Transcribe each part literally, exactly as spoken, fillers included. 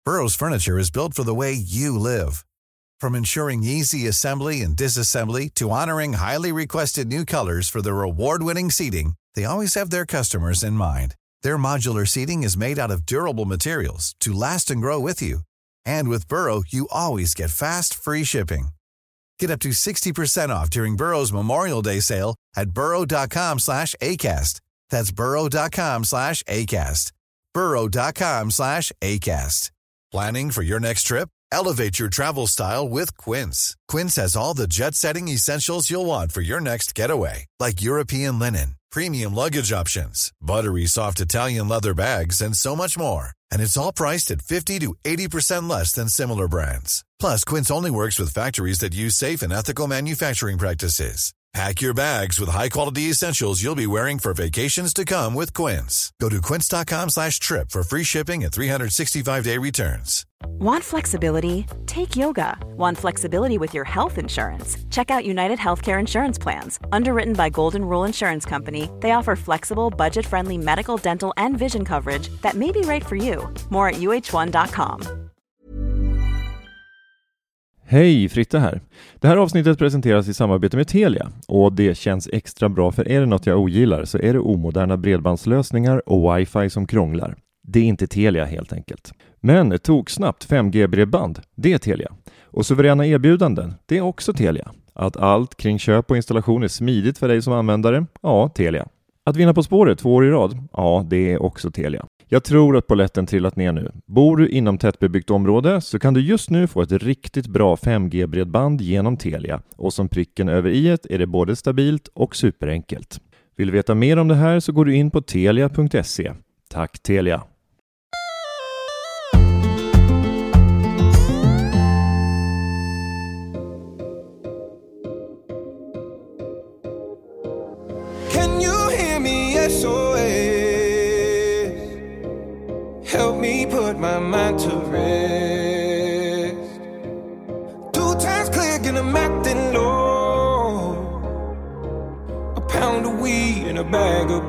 Burrow's furniture is built for the way you live. From ensuring easy assembly and disassembly to honoring highly requested new colors for their award-winning seating, they always have their customers in mind. Their modular seating is made out of durable materials to last and grow with you. And with Burrow, you always get fast, free shipping. Get up to sixty percent off during Burrow's Memorial Day sale at burrow.com slash ACAST. That's burrow.com slash ACAST. burrow.com slash ACAST. Planning for your next trip? Elevate your travel style with Quince. Quince has all the jet-setting essentials you'll want for your next getaway, like European linen, premium luggage options, buttery soft Italian leather bags, and so much more. And it's all priced at fifty to eighty percent less than similar brands. Plus, Quince only works with factories that use safe and ethical manufacturing practices. Pack your bags with high-quality essentials you'll be wearing for vacations to come with Quince. Go to quince.com slash trip for free shipping and three sixty-five day returns. Want flexibility? Take yoga. Want flexibility with your health insurance? Check out United Healthcare Insurance Plans. Underwritten by Golden Rule Insurance Company, they offer flexible, budget-friendly medical, dental, and vision coverage that may be right for you. More at u h one dot com. Hej, Fritte här. Det här avsnittet presenteras i samarbete med Telia och det känns extra bra, för är det något jag ogillar så är det omoderna bredbandslösningar och wifi som krånglar. Det är inte Telia helt enkelt. Men tog snabbt fem G-bredband, det är Telia. Och suveräna erbjudanden, det är också Telia. Att allt kring köp och installation är smidigt för dig som användare, ja, Telia. Att vinna På spåret två år i rad, ja, det är också Telia. Jag tror att polletten trillat ner nu. Bor du inom tättbebyggt område så kan du just nu få ett riktigt bra fem G-bredband genom Telia. Och som pricken över i-et är det både stabilt och superenkelt. Vill du veta mer om det här så går du in på telia punkt se. Tack Telia! Can you hear me? S O S. Help me put my mind to rest. Two times click and I'm acting low. A pound of weed and a bag of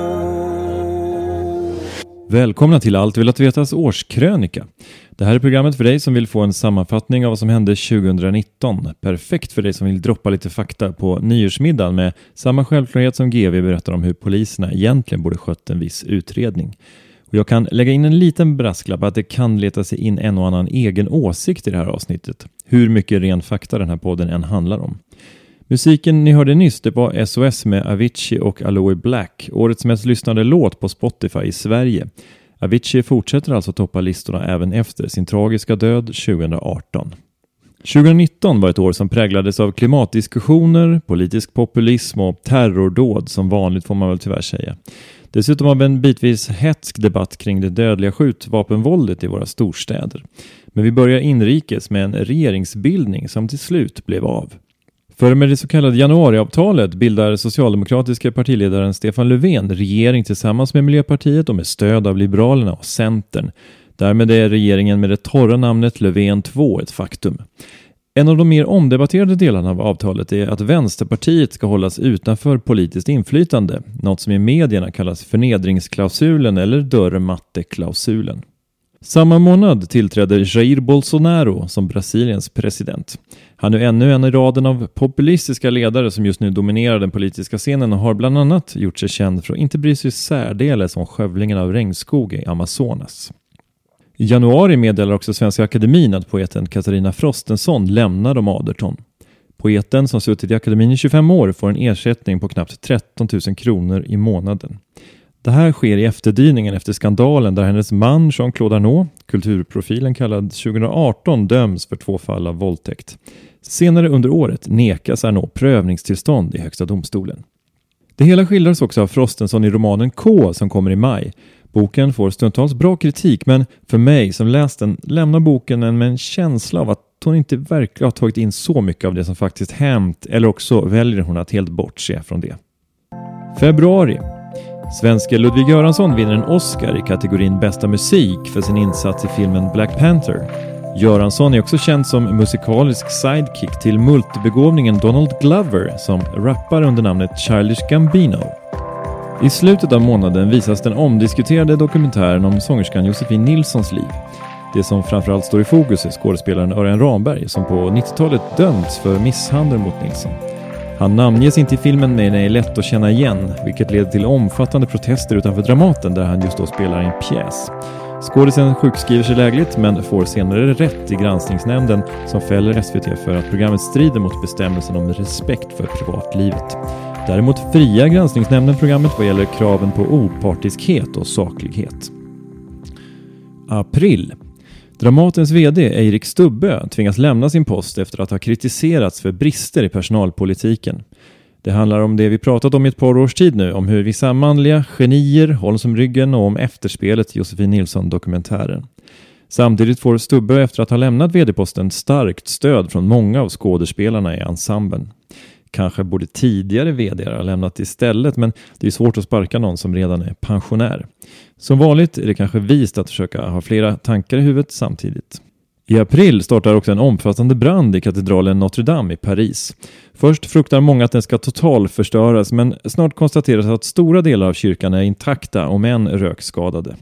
blow. Välkomna till Allt vill att vetas årskrönika. Det här är programmet för dig som vill få en sammanfattning av vad som hände tjugonitton. Perfekt för dig som vill droppa lite fakta på nyårsmiddagen med samma självklarhet som G V berättar om hur poliserna egentligen borde skött en viss utredning. Och jag kan lägga in en liten brasklapp att det kan leta sig in en och annan egen åsikt i det här avsnittet. Hur mycket ren fakta den här podden än handlar om. Musiken ni hörde nyss, det var S O S med Avicii och Aloe Black. Årets mest lyssnade låt på Spotify i Sverige. Avicii fortsätter alltså toppa listorna även efter sin tragiska död tjugoarton. tjugonitton var ett år som präglades av klimatdiskussioner, politisk populism och terrordåd, som vanligt får man väl tyvärr säga. Dessutom av en bitvis hetsk debatt kring det dödliga skjutvapenvåldet i våra storstäder. Men vi börjar inrikes med en regeringsbildning som till slut blev av. För med det så kallade januariavtalet bildar socialdemokratiska partiledaren Stefan Löfven regering tillsammans med Miljöpartiet och med stöd av Liberalerna och Centern. Därmed är regeringen med det torra namnet Löfven två ett faktum. En av de mer omdebatterade delarna av avtalet är att Vänsterpartiet ska hållas utanför politiskt inflytande, något som i medierna kallas förnedringsklausulen eller dörrmatteklausulen. Samma månad tillträder Jair Bolsonaro som Brasiliens president. Han är ännu en i raden av populistiska ledare som just nu dominerar den politiska scenen och har bland annat gjort sig känd för att inte bry sig särdeles om skövlingen av regnskog i Amazonas. I januari meddelar också Svenska Akademin att poeten Katarina Frostenson lämnar de Aderton. Poeten som suttit i akademin i tjugofem år får en ersättning på knappt tretton tusen kronor i månaden. Det här sker i efterdyningen efter skandalen där hennes man Jean-Claude Arnault, kulturprofilen kallad tjugoarton, döms för två fall av våldtäkt. Senare under året nekas Arnault prövningstillstånd i Högsta domstolen. Det hela skildras också av Frostenson i romanen K som kommer i maj. Boken får stundtals bra kritik, men för mig som läst den lämnar boken en med en känsla av att hon inte verkligen har tagit in så mycket av det som faktiskt hänt, eller också väljer hon att helt bortse från det. Februari. Svenske Ludvig Göransson vinner en Oscar i kategorin bästa musik för sin insats i filmen Black Panther. Göransson är också känd som musikalisk sidekick till multibegåvningen Donald Glover som rappar under namnet Childish Gambino. I slutet av månaden visas den omdiskuterade dokumentären om sångerskan Josefin Nilssons liv. Det som framförallt står i fokus är skådespelaren Örjan Ramberg som på nittiotalet dömts för misshandel mot Nilsson. Han namnges inte i filmen men är lätt att känna igen, vilket leder till omfattande protester utanför Dramaten där han just då spelar en pjäs. Skådisen sjukskriver sig lägligt men får senare rätt i granskningsnämnden som fäller S V T för att programmet strider mot bestämmelsen om respekt för privatlivet. Däremot friar granskningsnämnden programmet vad gäller kraven på opartiskhet och saklighet. April. Dramatens vd Eirik Stubbe tvingas lämna sin post efter att ha kritiserats för brister i personalpolitiken. Det handlar om det vi pratat om i ett par års tid nu, om hur vissa manliga genier hålls om ryggen och om efterspelet Josefin Nilsson-dokumentären. Samtidigt får Stubbe efter att ha lämnat vd-posten starkt stöd från många av skådespelarna i ensemblen. Kanske borde tidigare vd ha lämnat istället, men det är svårt att sparka någon som redan är pensionär. Som vanligt är det kanske vist att försöka ha flera tankar i huvudet samtidigt. I april startar också en omfattande brand i katedralen Notre Dame i Paris. Först fruktar många att den ska totalförstöras, men snart konstateras att stora delar av kyrkan är intakta och än rökskadade.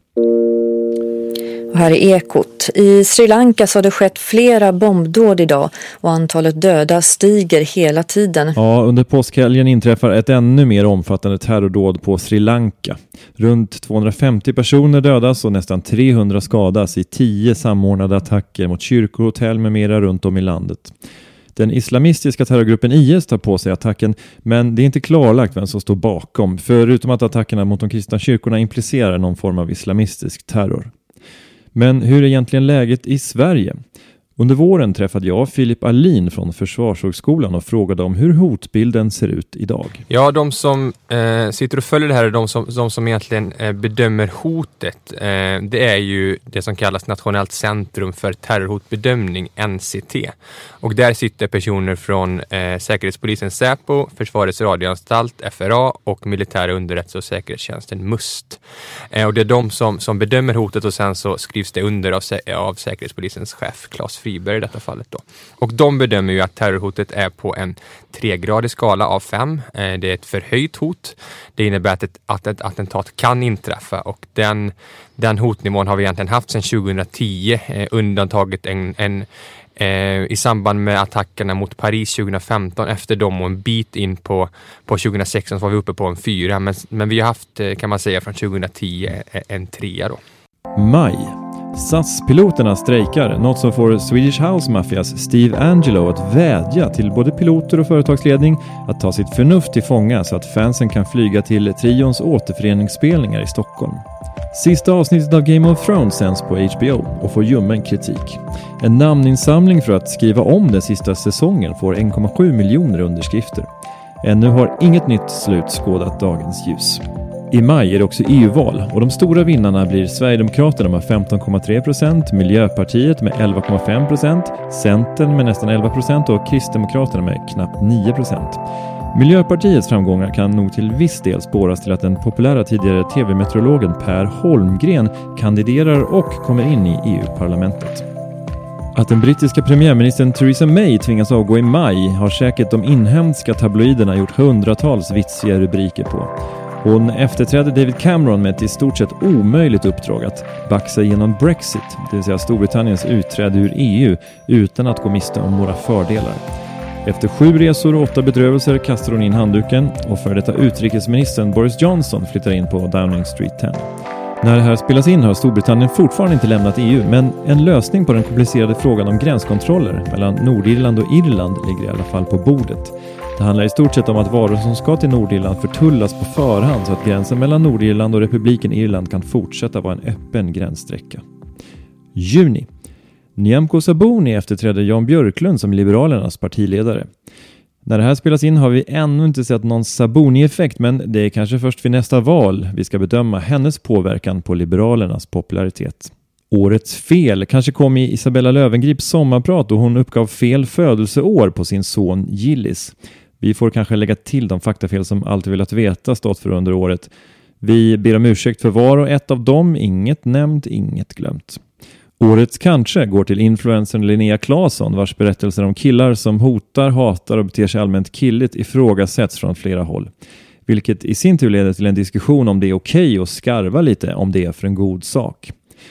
Och här är Ekot. I Sri Lanka så har det skett flera bombdåd idag och antalet döda stiger hela tiden. Ja, under påskhelgen inträffar ett ännu mer omfattande terrordåd på Sri Lanka. Runt tvåhundrafemtio personer dödas och nästan trehundra skadas i tio samordnade attacker mot kyrkor, hotell med mera runt om i landet. Den islamistiska terrorgruppen I S tar på sig attacken, men det är inte klarlagt vem som står bakom, förutom att attackerna mot de kristna kyrkorna implicerar någon form av islamistisk terror. Men hur är egentligen läget i Sverige? Under våren träffade jag Filip Alin från Försvarshögskolan och frågade om hur hotbilden ser ut idag. Ja, de som eh, sitter och följer det här är de som, de som egentligen eh, bedömer hotet. Eh, det är ju det som kallas Nationellt centrum för terrorhotbedömning, N C T. Och där sitter personer från eh, Säkerhetspolisen Säpo, Försvarets radioanstalt F R A och Militära underrättelse- och säkerhetstjänsten M U S T. Eh, och det är de som, som bedömer hotet och sen så skrivs det under av, av Säkerhetspolisens chef Claes Friberg i detta fallet då. Och de bedömer ju att terrorhotet är på en tregradig skala av fem. Det är ett förhöjt hot. Det innebär att ett, att ett attentat kan inträffa och den, den hotnivån har vi egentligen haft sedan tjugohundratio. Eh, undantaget en, en eh, i samband med attackerna mot Paris tjugohundrafemton. Efter dem och en bit in på, på tjugohundrasexton så var vi uppe på en fyra. Men, men vi har haft, kan man säga, från tjugohundratio en trea då. Maj. S A S-piloterna strejkar, något som får Swedish House Mafias Steve Angelo att vädja till både piloter och företagsledning att ta sitt förnuft till fånga så att fansen kan flyga till trions återföreningsspelningar i Stockholm. Sista avsnittet av Game of Thrones sänds på H B O och får ljummen kritik. En namninsamling för att skriva om den sista säsongen får en komma sju miljoner underskrifter. Ännu har inget nytt slut skådat dagens ljus. I maj är det också E U-val och de stora vinnarna blir Sverigedemokraterna med femton komma tre procent, Miljöpartiet med elva komma fem procent, Centern med nästan elva procent och Kristdemokraterna med knappt nio procent. Miljöpartiets framgångar kan nog till viss del spåras till att den populära tidigare tv-meteorologen Per Holmgren kandiderar och kommer in i E U-parlamentet. Att den brittiska premiärministern Theresa May tvingas avgå i maj har säkert de inhemska tabloiderna gjort hundratals vitsiga rubriker på. Hon efterträdde David Cameron med ett i stort sett omöjligt uppdrag att baxa igenom Brexit, det vill säga Storbritanniens utträde ur E U, utan att gå miste om några fördelar. Efter sju resor och åtta bedrövelser kastar hon in handduken och för detta utrikesministern Boris Johnson flyttar in på Downing Street tio. När det här spelas in har Storbritannien fortfarande inte lämnat E U, men en lösning på den komplicerade frågan om gränskontroller mellan Nordirland och Irland ligger i alla fall på bordet. Det handlar i stort sett om att varor som ska till Nordirland förtullas på förhand så att gränsen mellan Nordirland och republiken Irland kan fortsätta vara en öppen gränssträcka. Juni. Nyamko Sabuni efterträder Jan Björklund som Liberalernas partiledare. När det här spelas in har vi ännu inte sett någon Sabuni-effekt, men det är kanske först vid nästa val vi ska bedöma hennes påverkan på Liberalernas popularitet. Årets fel kanske kom i Isabella Löwengrips sommarprat och hon uppgav fel födelseår på sin son Gillis. Vi får kanske lägga till de faktafel som alltid velat veta stått för under året. Vi ber om ursäkt för var och ett av dem, inget nämnt, inget glömt. Årets kanske går till influencern Linnea Claesson vars berättelser om killar som hotar, hatar och beter sig allmänt killigt ifrågasätts från flera håll. Vilket i sin tur leder till en diskussion om det är okej att skarva lite om det är för en god sak.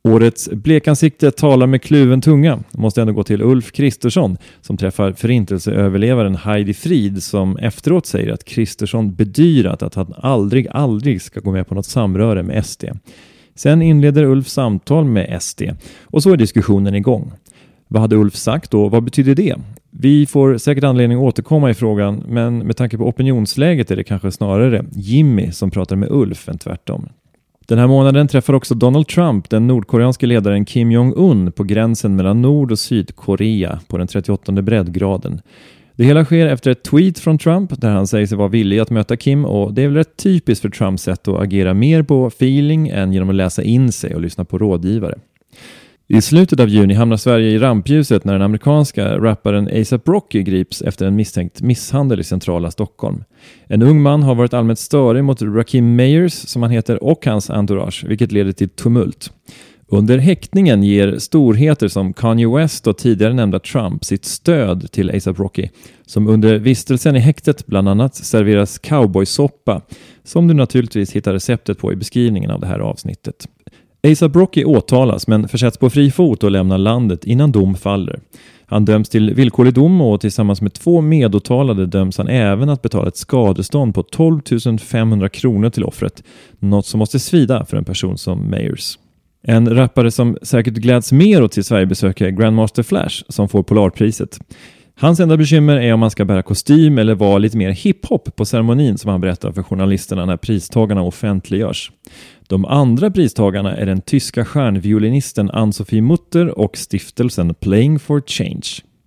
Årets blekansikte talar med kluven tunga. Måste ändå gå till Ulf Kristersson som träffar förintelseöverlevaren Heidi Frid som efteråt säger att Kristersson bedyrat att han aldrig, aldrig ska gå med på något samröre med S D. Sen inleder Ulf samtal med S D och så är diskussionen igång. Vad hade Ulf sagt och vad betyder det? Vi får säkert anledning att återkomma i frågan, men med tanke på opinionsläget är det kanske snarare Jimmy som pratar med Ulf än tvärtom. Den här månaden träffar också Donald Trump den nordkoreanske ledaren Kim Jong-Un på gränsen mellan Nord- och Sydkorea på den trettioåttonde breddgraden. Det hela sker efter ett tweet från Trump där han säger sig vara villig att möta Kim, och det är väl rätt typiskt för Trumps sätt att agera mer på feeling än genom att läsa in sig och lyssna på rådgivare. I slutet av juni hamnar Sverige i rampljuset när den amerikanska rapparen A$AP Rocky grips efter en misstänkt misshandel i centrala Stockholm. En ung man har varit allmänt störig mot Rakim Mayers, som han heter, och hans entourage, vilket leder till tumult. Under häktningen ger storheter som Kanye West och tidigare nämnda Trump sitt stöd till A$AP Rocky, som under vistelsen i häktet bland annat serveras cowboysoppa, som du naturligtvis hittar receptet på i beskrivningen av det här avsnittet. A$AP Rocky åtalas men försätts på fri fot och lämnar landet innan dom faller. Han döms till villkorlig dom och tillsammans med två medåtalade döms han även att betala ett skadestånd på tolv tusen femhundra kronor till offret, något som måste svida för en person som Mayers. En rappare som säkert gläds mer åt sitt Sverigebesök är Grandmaster Flash som får Polarpriset. Hans enda bekymmer är om man ska bära kostym eller vara lite mer hiphop på ceremonin, som han berättar för journalisterna när pristagarna offentliggörs. De andra pristagarna är den tyska stjärnviolinisten Ann-Sophie Mutter och stiftelsen Playing for Change.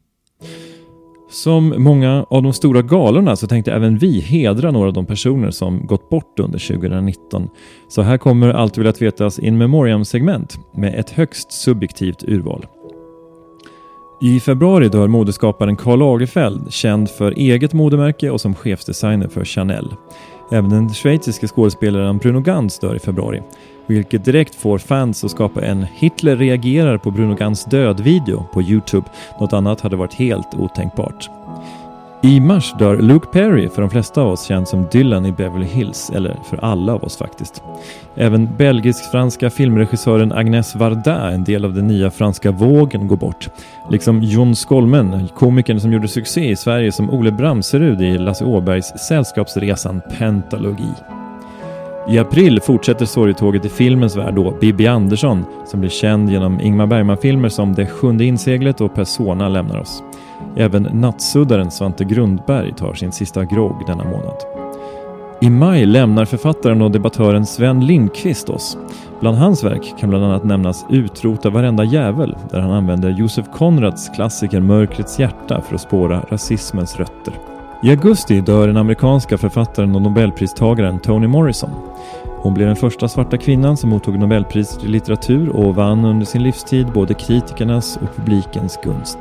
Som många av de stora galorna så tänkte även vi hedra några av de personer som gått bort under tjugonitton. Så här kommer allt vill att vetas in memoriam-segment med ett högst subjektivt urval. I februari dör modeskaparen Karl Lagerfeld, känd för eget modemärke och som chefsdesigner för Chanel. Även den schweiziske skådespelaren Bruno Ganz dör i februari, vilket direkt får fans att skapa en Hitler reagerar på Bruno Ganz död-video på YouTube. Något annat hade varit helt otänkbart. I mars dör Luke Perry, för de flesta av oss känd som Dylan i Beverly Hills, eller för alla av oss faktiskt. Även belgisk-franska filmregissören Agnès Varda, en del av den nya franska vågen, går bort. Liksom Jon Skolmen, komikern som gjorde succé i Sverige som Ole Bramserud i Lasse Åbergs Sällskapsresan Pentalogi. I april fortsätter sorgetåget i filmens värld då Bibi Andersson, som blir känd genom Ingmar Bergman-filmer som Det sjunde inseglet och Persona, lämnar oss. Även nattsuddaren Svante Grundberg tar sin sista grogg denna månad. I maj lämnar författaren och debattören Sven Lindqvist oss. Bland hans verk kan bland annat nämnas Utrota varenda jävel, där han använder Josef Konrads klassiker Mörkrets hjärta för att spåra rasismens rötter. I augusti dör den amerikanska författaren och nobelpristagaren Toni Morrison. Hon blev den första svarta kvinnan som mottog Nobelpriset i litteratur och vann under sin livstid både kritikernas och publikens gunst.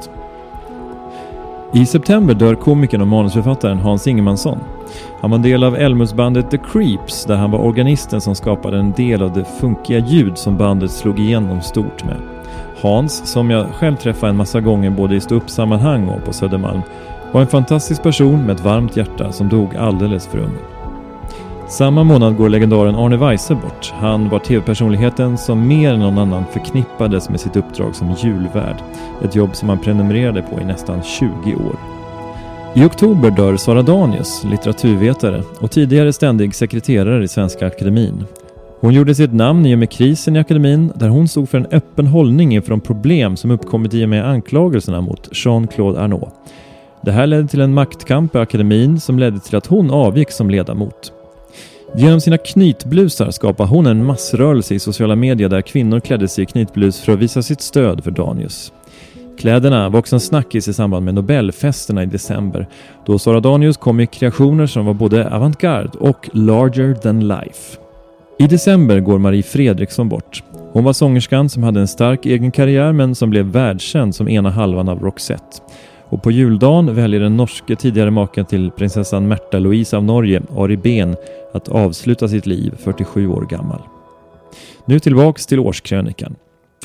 I september dör komikern och manusförfattaren Hans Ingemansson. Han var en del av Elmusbandet The Creeps, där han var organisten som skapade en del av det funkiga ljud som bandet slog igenom stort med. Hans, som jag själv träffade en massa gånger både i ståuppsammanhang och på Södermalm, var en fantastisk person med ett varmt hjärta som dog alldeles för ung. Samma månad går legendaren Arne Weise bort. Han var tv-personligheten som mer än någon annan förknippades med sitt uppdrag som julvärd. Ett jobb som han prenumererade på i nästan tjugo år. I oktober dör Sara Danius, litteraturvetare och tidigare ständig sekreterare i Svenska Akademin. Hon gjorde sitt namn i och med krisen i akademin, där hon stod för en öppen hållning inför de problem som uppkommit i och med anklagelserna mot Jean-Claude Arnault. Det här ledde till en maktkamp i akademin som ledde till att hon avgick som ledamot. Genom sina knytblusar skapade hon en massrörelse i sociala medier där kvinnor klädde sig i knytblus för att visa sitt stöd för Danius. Kläderna var också en snackis i samband med Nobelfesterna i december, då Sara Danius kom i kreationer som var både avantgarde och larger than life. I december går Marie Fredriksson bort. Hon var sångerskan som hade en stark egen karriär men som blev världskänd som ena halvan av Roxette. Och på juldagen väljer den norske tidigare maken till prinsessan Märta Louise av Norge, Ari Behn, att avsluta sitt liv fyrtiosju år gammal. Nu tillbaks till årskrönikan.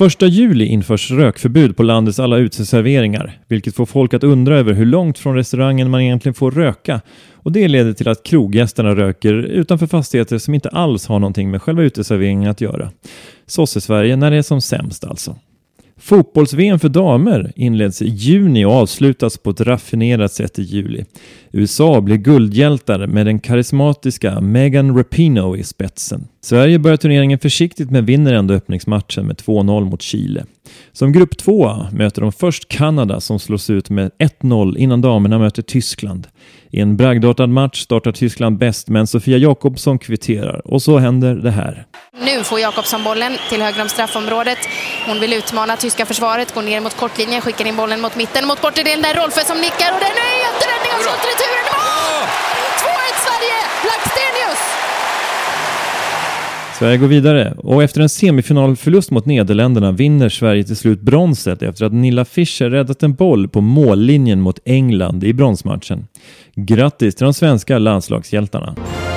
Första juli införs rökförbud på landets alla uteserveringar, vilket får folk att undra över hur långt från restaurangen man egentligen får röka. Och det leder till att kroggästerna röker utanför fastigheter som inte alls har någonting med själva uteserveringen att göra. Sosse-Sverige när det är som sämst alltså. Fotbolls-V M för damer inleds i juni och avslutas på ett raffinerat sätt i juli. U S A blir guldhjältar med den karismatiska Megan Rapinoe i spetsen. Sverige börjar turneringen försiktigt men vinner ändå öppningsmatchen med två noll mot Chile. Som grupp två möter de först Kanada som slås ut med ett noll innan damerna möter Tyskland. I en bragdartad match startar Tyskland bäst men Sofia Jakobsson kvitterar och så händer det här. Nu får Jakobsson bollen till höger om straffområdet. Hon vill utmana tyska försvaret, går ner mot kortlinjen, skickar in bollen mot mitten, mot bortidelen där Rolfö som nickar och den är jätteräddning av skottreturen. två ett Sverige, Blackstenius! Sverige går vidare och efter en semifinalförlust mot Nederländerna vinner Sverige till slut bronset efter att Nilla Fischer räddat en boll på mållinjen mot England i bronsmatchen. Grattis till de svenska landslagshjältarna!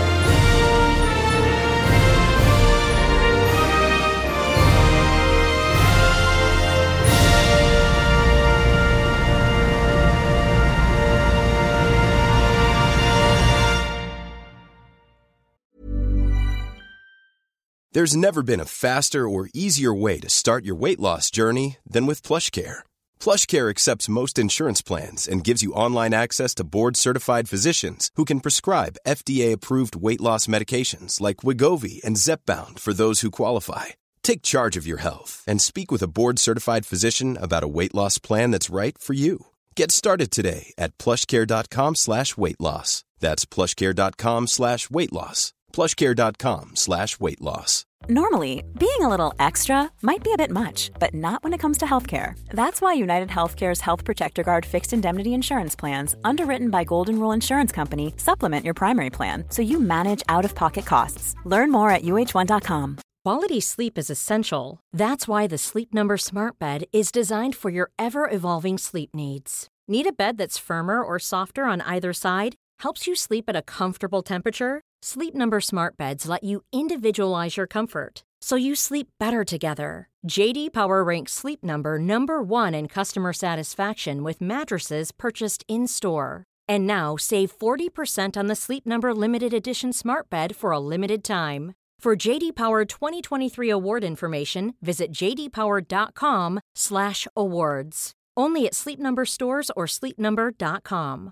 There's never been a faster or easier way to start your weight loss journey than with PlushCare. PlushCare accepts most insurance plans and gives you online access to board-certified physicians who can prescribe F D A-approved weight loss medications like Wegovy and Zepbound for those who qualify. Take charge of your health and speak with a board-certified physician about a weight loss plan that's right for you. Get started today at plushcare.com slash weight loss. That's plushcare.com slash weight loss. plushcare.com slash weight loss. Normally, being a little extra might be a bit much, but not when it comes to healthcare. That's why United Healthcare's Health Protector Guard fixed indemnity insurance plans, underwritten by Golden Rule Insurance Company, supplement your primary plan so you manage out-of-pocket costs. Learn more at U H one dot com. Quality sleep is essential. That's why the Sleep Number Smart Bed is designed for your ever-evolving sleep needs. Need a bed that's firmer or softer on either side? Helps you sleep at a comfortable temperature? Sleep Number Smart Beds let you individualize your comfort, so you sleep better together. J D Power ranks Sleep Number number one in customer satisfaction with mattresses purchased in-store. And now, save forty percent on the Sleep Number Limited Edition Smart Bed for a limited time. For J D Power twenty twenty-three award information, visit jdpower.com slash awards. Only at Sleep Number stores or sleep number dot com.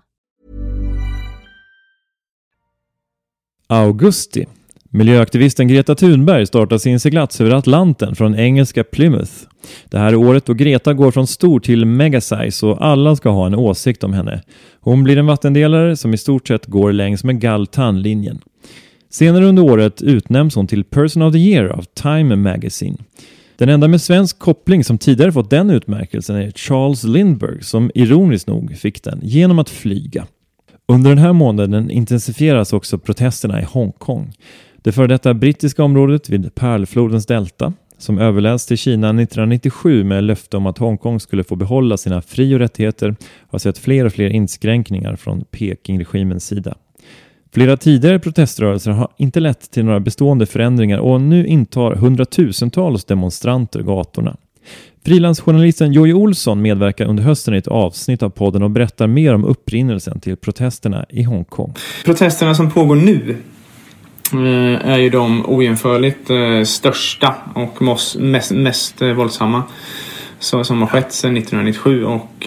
Augusti. Miljöaktivisten Greta Thunberg startar sin seglats över Atlanten från engelska Plymouth. Det här är året då Greta går från stor till megasize och alla ska ha en åsikt om henne. Hon blir en vattendelare som i stort sett går längs med Galtan-linjen. Senare under året utnämns hon till Person of the Year av Time Magazine. Den enda med svensk koppling som tidigare fått den utmärkelsen är Charles Lindbergh som ironiskt nog fick den genom att flyga. Under den här månaden intensifieras också protesterna i Hongkong. Det för detta brittiska området vid Pärlflodens delta, som överläts till Kina nittonhundranittiosju med löfte om att Hongkong skulle få behålla sina fri- och rättigheter, har sett fler och fler inskränkningar från Peking-regimens sida. Flera tidigare proteströrelser har inte lett till några bestående förändringar och nu intar hundratusentals demonstranter gatorna. Frilansjournalisten Joey Olsson medverkar under hösten i ett avsnitt av podden och berättar mer om upprinnelsen till protesterna i Hongkong. Protesterna som pågår nu är ju de ojämförligt största och mest, mest våldsamma som har skett sedan nittonhundranittiosju. Och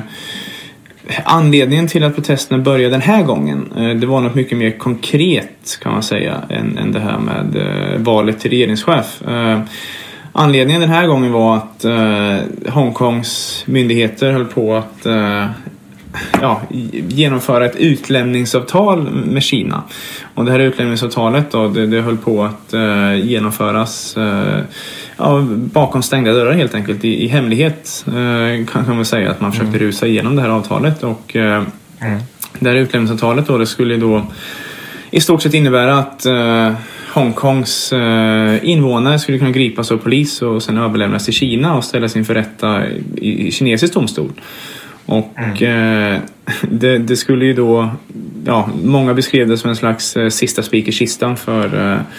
anledningen till att protesterna började den här gången, det var något mycket mer konkret kan man säga än, än det här med valet till regeringschef. Anledningen den här gången var att eh, Hongkongs myndigheter höll på att eh, ja, genomföra ett utlämningsavtal med Kina. Och det här utlämningsavtalet då, det, det höll på att eh, genomföras eh, ja, bakom stängda dörrar helt enkelt, i, i hemlighet eh, kan, kan man säga att man försökte mm. rusa igenom det här avtalet. Och eh, mm. det här utlämningsavtalet då, det skulle då i stort sett innebära att eh, Hongkongs eh, invånare skulle kunna gripas av polis och sen överlämnas till Kina och ställas inför rätta i, i kinesisk domstol. Och mm. eh, det, det skulle ju då, ja, många beskrev det som en slags eh, sista spik i kistan för, eh,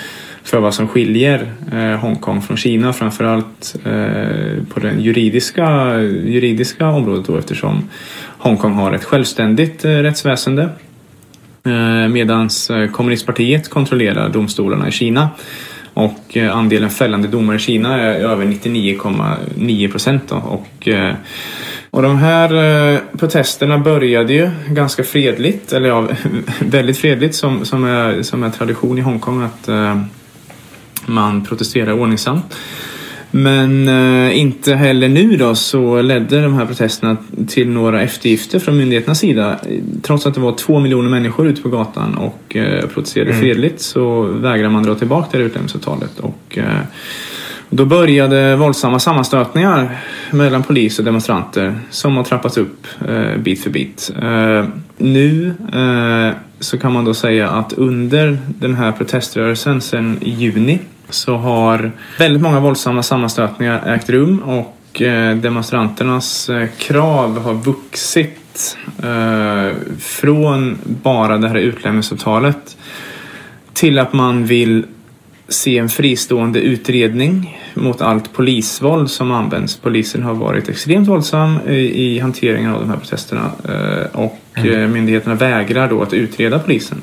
för vad som skiljer eh, Hongkong från Kina, framförallt eh, på det juridiska, juridiska området då, eftersom Hongkong har ett självständigt eh, rättsväsende eh, medan eh, kommunistpartiet kontrollerar domstolarna i Kina. Och eh, andelen fällande domar i Kina är över nittionio komma nio procent. Och, eh, och de här eh, protesterna började ju ganska fredligt, eller ja, väldigt fredligt som, som, är, som är tradition i Hongkong att eh, man protesterar ordningsamt. Men eh, inte heller nu då så ledde de här protesterna till några eftergifter från myndigheternas sida. Trots att det var två miljoner människor ute på gatan och eh, protesterade mm. fredligt så vägrar man dra tillbaka det här utlämningsavtalet. Och eh, då började våldsamma sammanstötningar mellan polis och demonstranter som har trappats upp eh, bit för bit. Eh, nu eh, så kan man då säga att under den här proteströrelsen sedan i juni så har väldigt många våldsamma sammanstötningar ägt rum och eh, demonstranternas eh, krav har vuxit eh, från bara det här utlämningsavtalet till att man vill se en fristående utredning mot allt polisvåld som används. Polisen har varit extremt våldsam i, i hanteringen av de här protesterna eh, och mm. eh, myndigheterna vägrar då att utreda polisen.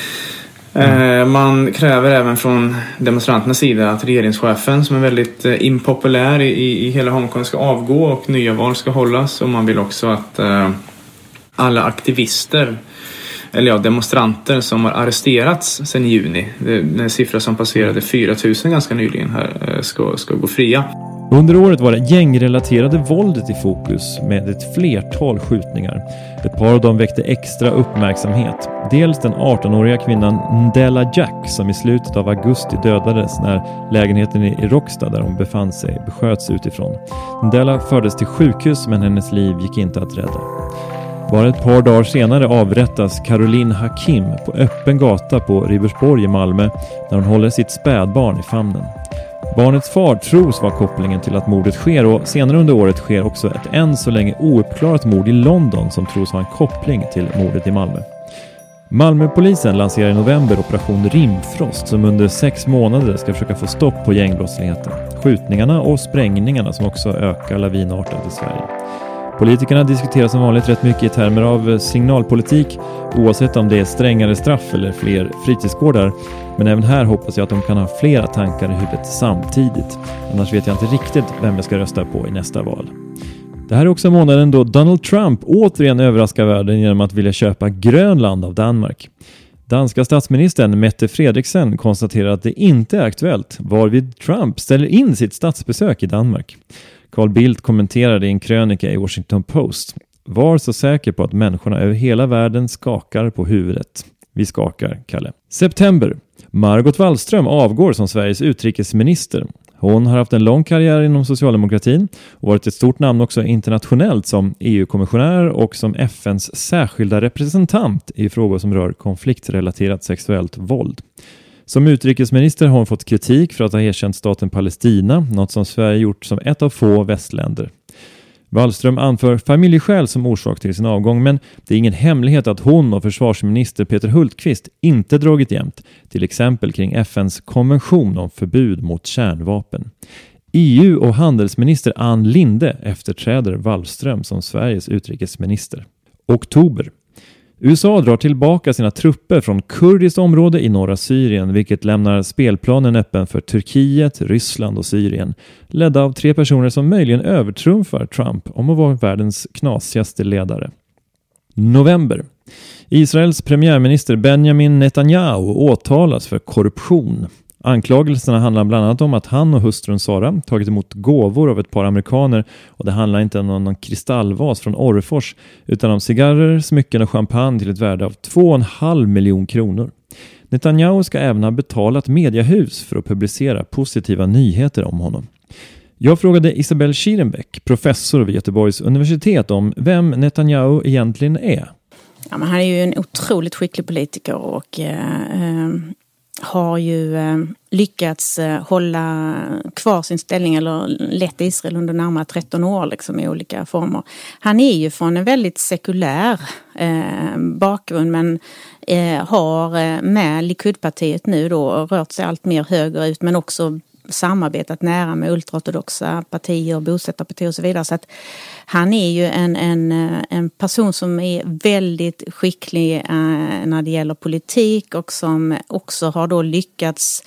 Mm. Man kräver även från demonstranternas sida att regeringschefen, som är väldigt impopulär i, i hela Hongkong, ska avgå och nya val ska hållas. Och man vill också att uh, alla aktivister, eller ja, demonstranter som har arresterats sedan i juni, det, den siffra som passerade fyra tusen ganska nyligen här, ska, ska gå fria. Under året var det gängrelaterade våldet i fokus med ett flertal skjutningar. Ett par av dem väckte extra uppmärksamhet. Dels den arton-åriga kvinnan Ndela Jack som i slutet av augusti dödades när lägenheten i Rockstad där hon befann sig besköts utifrån. Ndela fördes till sjukhus men hennes liv gick inte att rädda. Bara ett par dagar senare avrättas Caroline Hakim på öppen gata på Ribersborg i Malmö när hon håller sitt spädbarn i famnen. Barnets far tros vara kopplingen till att mordet sker och senare under året sker också ett än så länge ouppklarat mord i London som tros ha en koppling till mordet i Malmö. Malmöpolisen lanserar i november operation Rimfrost som under sex månader ska försöka få stopp på gängbrottsligheten, skjutningarna och sprängningarna som också ökar lavinartat i Sverige. Politikerna diskuterar som vanligt rätt mycket i termer av signalpolitik, oavsett om det är strängare straff eller fler fritidsgårdar. Men även här hoppas jag att de kan ha flera tankar i huvudet samtidigt. Annars vet jag inte riktigt vem jag ska rösta på i nästa val. Det här är också månaden då Donald Trump återigen överraskar världen genom att vilja köpa Grönland av Danmark. Danska statsministern Mette Frederiksen konstaterar att det inte är aktuellt, varvid Trump ställer in sitt statsbesök i Danmark. Carl Bildt kommenterade i en krönika i Washington Post: var så säker på att människorna över hela världen skakar på huvudet. Vi skakar, Kalle. September. Margot Wallström avgår som Sveriges utrikesminister. Hon har haft en lång karriär inom socialdemokratin och varit ett stort namn också internationellt som E U-kommissionär och som F N:s särskilda representant i frågor som rör konfliktrelaterat sexuellt våld. Som utrikesminister har hon fått kritik för att ha erkänt staten Palestina, något som Sverige gjort som ett av få västländer. Wallström anför familjeskäl som orsak till sin avgång, men det är ingen hemlighet att hon och försvarsminister Peter Hultqvist inte dragit jämnt, till exempel kring F N:s konvention om förbud mot kärnvapen. E U och handelsminister Ann Linde efterträder Wallström som Sveriges utrikesminister. Oktober. U S A drar tillbaka sina trupper från kurdiskt område i norra Syrien, vilket lämnar spelplanen öppen för Turkiet, Ryssland och Syrien, ledda av tre personer som möjligen övertrumfar Trump om att vara världens knasigaste ledare. November. Israels premiärminister Benjamin Netanyahu åtalas för korruption. Anklagelserna handlar bland annat om att han och hustrun Sara tagit emot gåvor av ett par amerikaner, och det handlar inte om någon kristallvas från Orrefors utan om cigarrer, smycken och champagne till ett värde av två och en halv miljon kronor. Netanyahu ska även ha betalat mediehus för att publicera positiva nyheter om honom. Jag frågade Isabelle Schierenbeck, professor vid Göteborgs universitet, om vem Netanyahu egentligen är. Ja, men han är ju en otroligt skicklig politiker och... Eh, har ju eh, lyckats eh, hålla kvar sin ställning eller lett Israel under närmare tretton år liksom, i olika former. Han är ju från en väldigt sekulär eh, bakgrund men eh, har eh, med Likudpartiet nu då rört sig allt mer högerut men också samarbetat nära med ultraortodoxa partier, bosättarpartier och så vidare. Så att han är ju en, en, en person som är väldigt skicklig eh, när det gäller politik och som också har då lyckats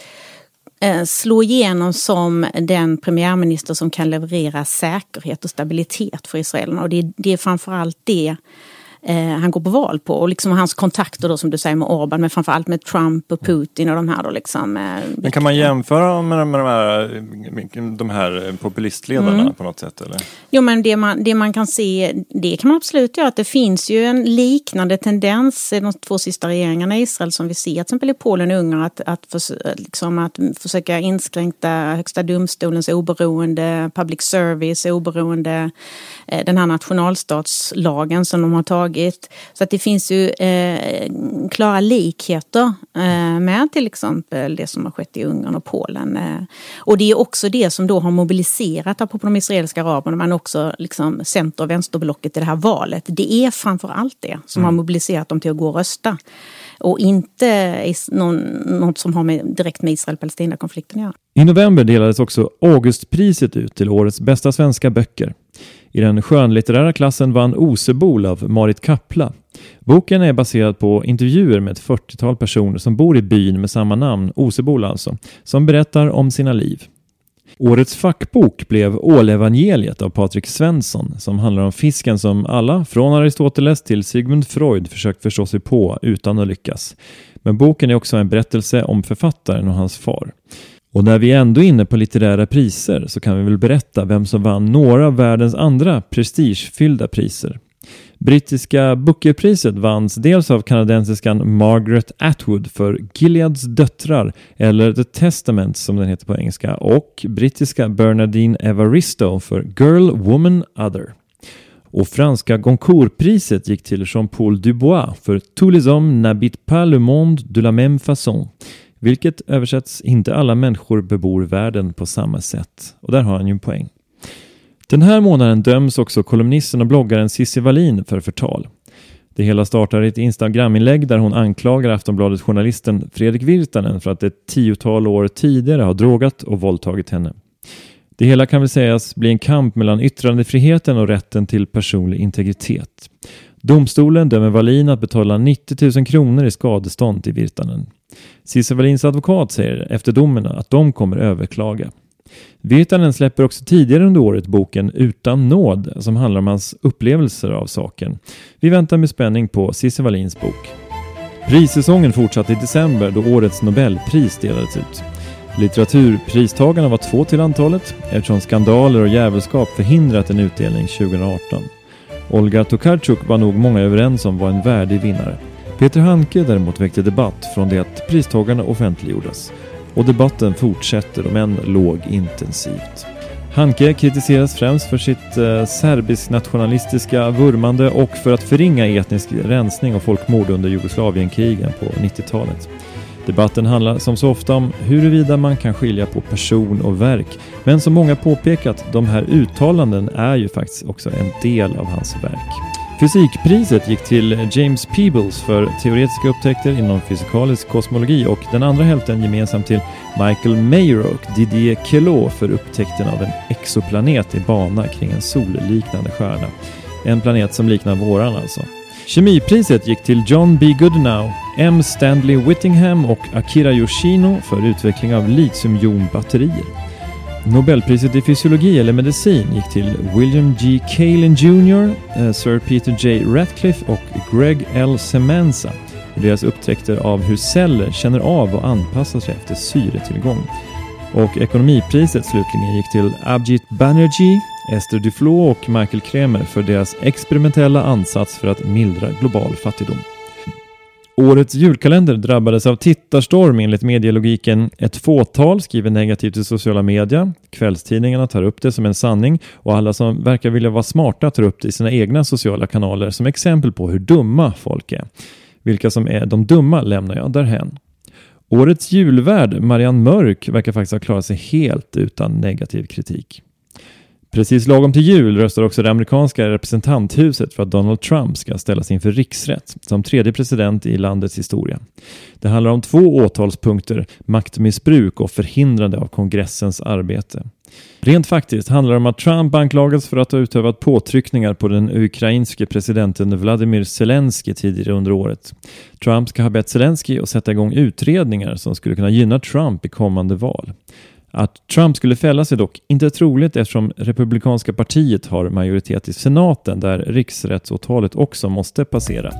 eh, slå igenom som den premiärminister som kan leverera säkerhet och stabilitet för israelerna. Och det, det är framförallt det Eh, han går på val på och liksom hans kontakter då som du säger med Orban men framförallt med Trump och Putin och de här då liksom. Eh, men kan man jämföra med, med de, här, de här populistledarna mm. på något sätt eller? Jo men det man, det man kan se, det kan man absolut göra att det finns ju en liknande tendens i de två sista regeringarna i Israel som vi ser till exempel i Polen och Ungern att, att, för, liksom att försöka inskränka högsta domstolens oberoende, public service oberoende, eh, den här nationalstatslagen som de har tagit. Så att det finns ju eh, klara likheter eh, med till exempel det som har skett i Ungern och Polen. Eh. Och det är också det som då har mobiliserat på de israeliska araberna men också liksom center- och vänsterblocket i det här valet. Det är framför allt det som mm. har mobiliserat dem till att gå och rösta. Och inte någon, något som har med, direkt med Israel-Palestina-konflikten att göra. I november delades också Augustpriset ut till årets bästa svenska böcker. I den skönlitterära klassen vann Osebol av Marit Kapla. Boken är baserad på intervjuer med ett fyrtiotal personer som bor i byn med samma namn, Osebol alltså, som berättar om sina liv. Årets fackbok blev Ålevangeliet av Patrik Svensson som handlar om fisken som alla, från Aristoteles till Sigmund Freud, försökt förstå sig på utan att lyckas. Men boken är också en berättelse om författaren och hans far. Och när vi är ändå inne på litterära priser så kan vi väl berätta vem som vann några av världens andra prestigefyllda priser. Brittiska Bookerpriset vanns dels av kanadensiskan Margaret Atwood för Gileads döttrar eller The Testament som den heter på engelska och brittiska Bernardine Evaristo för Girl, Woman, Other. Och franska Goncourt-priset gick till Jean-Paul Dubois för Tous les hommes n'habitent pas le monde de la même façon. Vilket översätts inte alla människor bebor världen på samma sätt. Och där har han ju en poäng. Den här månaden döms också kolumnisten och bloggaren Cissi Wallin för förtal. Det hela startar i ett Instagram-inlägg där hon anklagar Aftonbladets journalisten Fredrik Virtanen för att ett tiotal år tidigare har drogat och våldtagit henne. Det hela kan väl sägas bli en kamp mellan yttrandefriheten och rätten till personlig integritet. Domstolen dömer Wallin att betala nittio tusen kronor i skadestånd till Virtanen. Cissi Wallins advokat säger efter domen att de kommer överklaga. Virtanen släpper också tidigare under året boken Utan nåd som handlar om hans upplevelser av saken. Vi väntar med spänning på Cissi Wallins bok. Prissäsongen fortsatte i december då årets Nobelpris delades ut. Litteraturpristagarna var två till antalet eftersom skandaler och jävelskap förhindrat en utdelning tjugoarton. Olga Tokarczuk var nog många överens om var en värdig vinnare. Peter Handke däremot väckte debatt från det att pristagarna offentliggjordes. Och debatten fortsätter om än låg intensivt. Handke kritiseras främst för sitt eh, serbisk-nationalistiska vurmande och för att förringa etnisk rensning och folkmord under Jugoslavienkrigen på nittiotalet. Debatten handlar som så ofta om huruvida man kan skilja på person och verk. Men som många påpekat, de här uttalanden är ju faktiskt också en del av hans verk. Fysikpriset gick till James Peebles för teoretiska upptäckter inom fysikalisk kosmologi och den andra hälften gemensamt till Michael Mayer och Didier Queloz för upptäckten av en exoplanet i bana kring en solliknande stjärna. En planet som liknar våran alltså. Kemipriset gick till John B. Goodenow, M. Stanley Whittingham och Akira Yoshino för utveckling av litiumjonbatterier. Nobelpriset i fysiologi eller medicin gick till William G. Kaelin junior, eh, Sir Peter J. Ratcliffe och Greg L. Semenza för deras upptäckter av hur celler känner av och anpassar sig efter syretillgång. Och ekonomipriset slutligen gick till Abhijit Banerjee, Esther Duflo och Michael Kremer för deras experimentella ansats för att mildra global fattigdom. Årets julkalender drabbades av tittarstorm enligt medielogiken. Ett fåtal skriver negativt i sociala medier. Kvällstidningarna tar upp det som en sanning och alla som verkar vilja vara smarta tar upp det i sina egna sociala kanaler som exempel på hur dumma folk är. Vilka som är de dumma lämnar jag därhen. Årets julvärd, Marianne Mörk, verkar faktiskt ha klarat sig helt utan negativ kritik. Precis lagom till jul röstar också det amerikanska representanthuset för att Donald Trump ska ställas inför riksrätt som tredje president i landets historia. Det handlar om två åtalspunkter, maktmissbruk och förhindrande av kongressens arbete. Rent faktiskt handlar det om att Trump anklagas för att ha utövat påtryckningar på den ukrainske presidenten Vladimir Zelensky tidigare under året. Trump ska ha bett Zelensky att sätta igång utredningar som skulle kunna gynna Trump i kommande val. Att Trump skulle fällas är dock inte troligt eftersom republikanska partiet har majoritet i senaten där riksrättsåtalet också måste passera.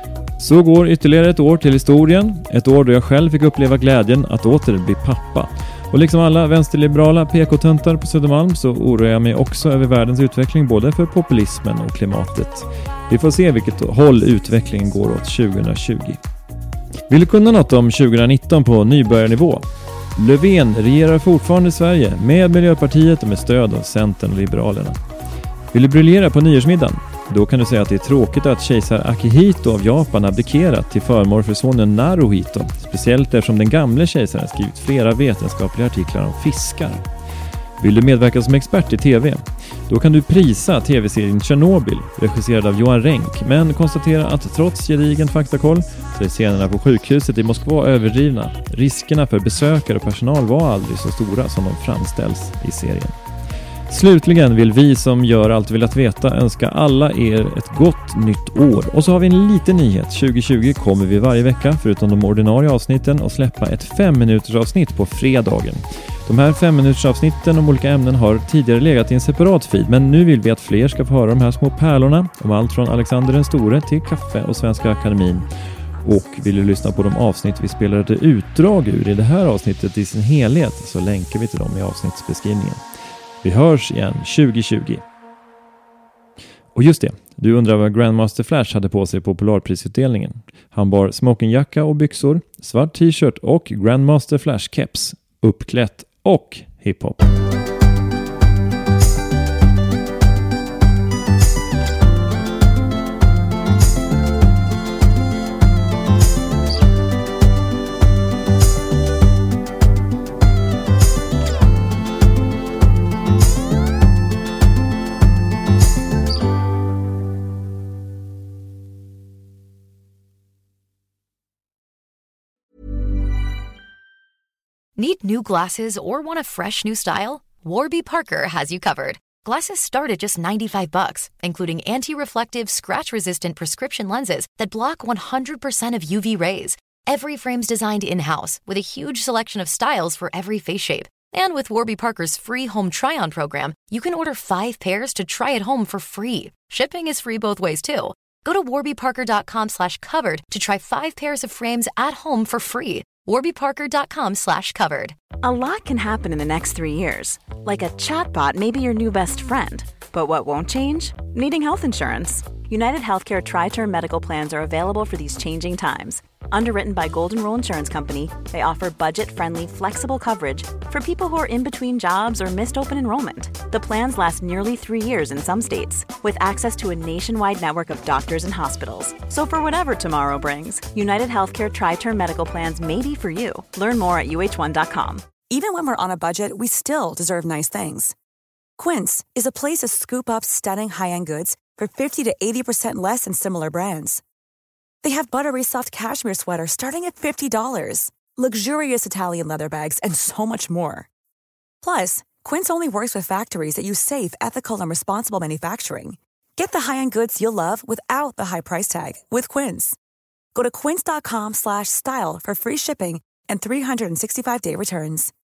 Så går ytterligare ett år till historien, ett år då jag själv fick uppleva glädjen att åter bli pappa. Och liksom alla vänsterliberala P K-töntar på Södermalm så oroar jag mig också över världens utveckling både för populismen och klimatet. Vi får se vilket håll utvecklingen går åt tjugohundratjugo. Vill du kunna något om tjugohundranitton på nybörjarnivå? Löfven regerar fortfarande i Sverige med Miljöpartiet och med stöd av Centern och Liberalerna. Vill du briljera på nyårsmiddagen? Då kan du säga att det är tråkigt att kejsar Akihito av Japan abdikerat till förmån för sonen Naruhito, speciellt eftersom den gamle kejsaren skrivit flera vetenskapliga artiklar om fiskar. Vill du medverka som expert i tv? Då kan du prisa tv-serien Chernobyl, regisserad av Johan Renck, men konstatera att trots gedigen faktakoll så är scenerna på sjukhuset i Moskva överdrivna. Riskerna för besökare och personal var aldrig så stora som de framställs i serien. Slutligen vill vi som gör allt vill att veta önska alla er ett gott nytt år. Och så har vi en liten nyhet. tjugohundratjugo kommer vi varje vecka förutom de ordinarie avsnitten att släppa ett fem minuters avsnitt på fredagen. De här fem minuters avsnitten om olika ämnen har tidigare legat i en separat feed, men nu vill vi att fler ska få höra de här små pärlorna om allt från Alexander den store till kaffe och Svenska Akademin. Och vill du lyssna på de avsnitt vi spelade utdrag ur i det här avsnittet i sin helhet så länkar vi till dem i avsnittsbeskrivningen. Vi hörs igen tjugohundratjugo. Och just det, du undrar vad Grandmaster Flash hade på sig på Polarprisutdelningen. Han bar smokingjacka och byxor, svart t-shirt och Grandmaster Flash keps, uppklätt och hiphop. Need new glasses or want a fresh new style? Warby Parker has you covered. Glasses start at just ninety-five bucks, including anti-reflective, scratch-resistant prescription lenses that block one hundred percent of U V rays. Every frame's designed in-house with a huge selection of styles for every face shape. And with Warby Parker's free home try-on program, you can order five pairs to try at home for free. Shipping is free both ways too. Go to warbyparker.com slash covered to try five pairs of frames at home for free. warbyparker.com slash covered. A lot can happen in the next three years. Like a chatbot may be your new best friend. But what won't change? Needing health insurance. United Healthcare Tri-Term Medical Plans are available for these changing times. Underwritten by Golden Rule Insurance Company, they offer budget-friendly, flexible coverage for people who are in between jobs or missed open enrollment. The plans last nearly three years in some states, with access to a nationwide network of doctors and hospitals. So for whatever tomorrow brings, United Healthcare Tri-Term Medical Plans may be for you. Learn more at U H one dot com. Even when we're on a budget, we still deserve nice things. Quince is a place to scoop up stunning high-end goods for fifty to eighty percent less than similar brands. They have buttery soft cashmere sweaters starting at fifty dollars, luxurious Italian leather bags, and so much more. Plus, Quince only works with factories that use safe, ethical, and responsible manufacturing. Get the high-end goods you'll love without the high price tag with Quince. Go to quince.com slash style for free shipping and three sixty-five day returns.